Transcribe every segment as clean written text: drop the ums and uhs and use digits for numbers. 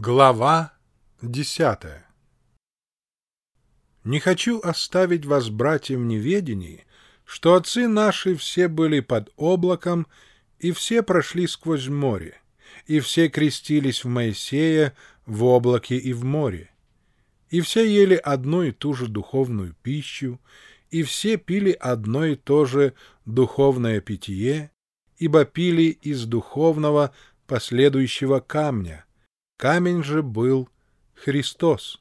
Глава 10. Не хочу оставить вас, братья, в неведении, что отцы наши все были под облаком, и все прошли сквозь море, и все крестились в Моисея в облаке и в море, и все ели одну и ту же духовную пищу, и все пили одно и то же духовное питье, ибо пили из духовного последующего камня. Камень же был Христос.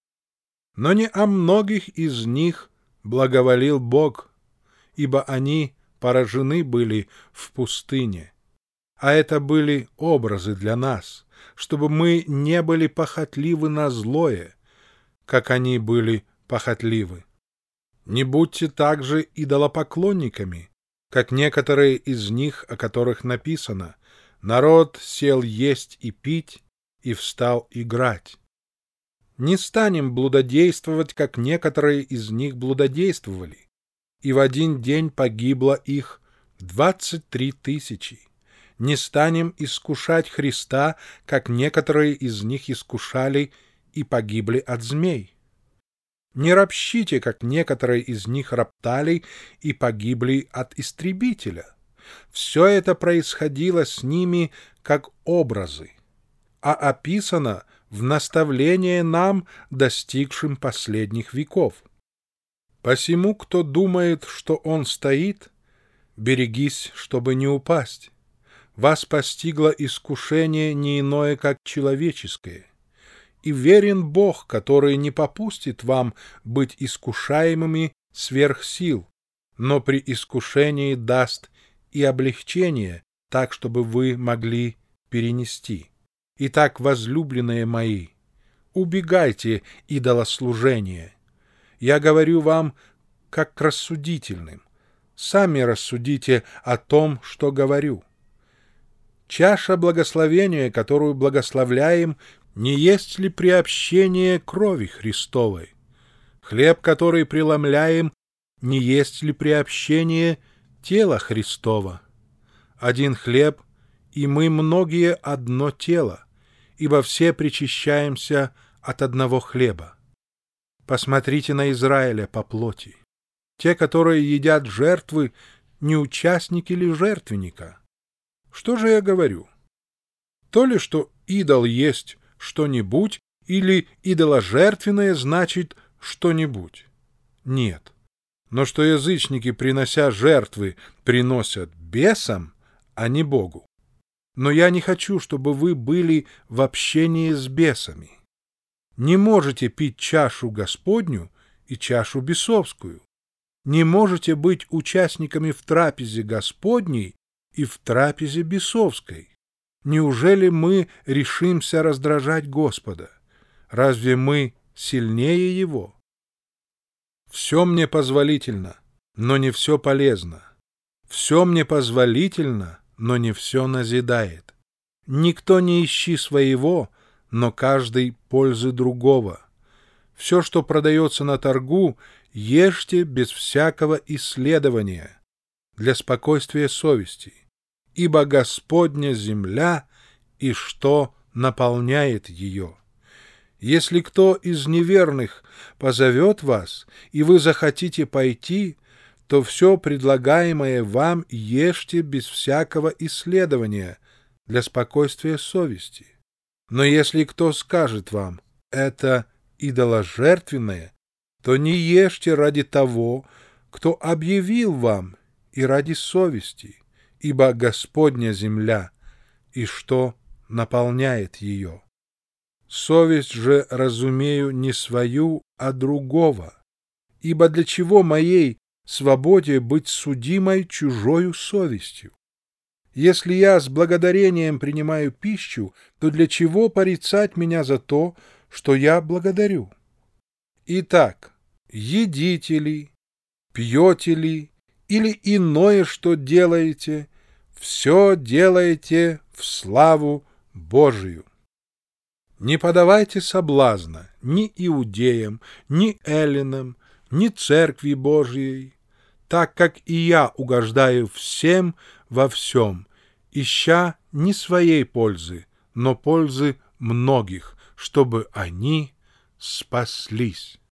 Но не о многих из них благоволил Бог, ибо они поражены были в пустыне. А это были образы для нас, чтобы мы не были похотливы на злое, как они были похотливы. Не будьте также идолопоклонниками, как некоторые из них, о которых написано: «Народ сел есть и пить, и встал играть». Не станем блудодействовать, как некоторые из них блудодействовали, и в один день погибло их 23 000. Не станем искушать Христа, как некоторые из них искушали и погибли от змей. Не ропщите, как некоторые из них роптали и погибли от истребителя. Все это происходило с ними как образы, а описано в наставление нам, достигшим последних веков. Посему, кто думает, что он стоит, берегись, чтобы не упасть. Вас постигло искушение не иное, как человеческое. И верен Бог, который не попустит вам быть искушаемыми сверх сил, но при искушении даст и облегчение, так, чтобы вы могли перенести. Итак, возлюбленные мои, убегайте идолослужения. Я говорю вам, как к рассудительным. Сами рассудите о том, что говорю. Чаша благословения, которую благословляем, не есть ли приобщение крови Христовой? Хлеб, который преломляем, не есть ли приобщение тела Христова? Один хлеб, и мы многие одно тело, ибо все причащаемся от одного хлеба. Посмотрите на Израиля по плоти. Те, которые едят жертвы, не участники ли жертвенника? Что же я говорю? То ли, что идол есть что-нибудь, или идоложертвенное значит что-нибудь? Нет. Но что язычники, принося жертвы, приносят бесам, а не Богу. Но я не хочу, чтобы вы были в общении с бесами. Не можете пить чашу Господню и чашу бесовскую. Не можете быть участниками в трапезе Господней и в трапезе бесовской. Неужели мы решимся раздражать Господа? Разве мы сильнее Его? Все мне позволительно, но не все полезно. Все мне позволительно, но не все назидает. Никто не ищи своего, но каждый пользы другого. Все, что продается на торгу, ешьте без всякого исследования, для спокойствия совести, ибо Господня земля и что наполняет ее. Если кто из неверных позовет вас, и вы захотите пойти, то все предлагаемое вам ешьте без всякого исследования, для спокойствия совести. Но если кто скажет вам: это идоложертвенное, то не ешьте ради того, кто объявил вам, и ради совести, ибо Господня земля, и что наполняет ее. Совесть же разумею не свою, а другого, ибо для чего моей свободе быть судимой чужою совестью? Если я с благодарением принимаю пищу, то для чего порицать меня за то, что я благодарю? Итак, едите ли, пьете ли, или иное, что делаете, все делаете в славу Божию. Не подавайте соблазна ни иудеям, ни эллинам, ни Церкви Божией, так как и я угождаю всем во всем, ища не своей пользы, но пользы многих, чтобы они спаслись.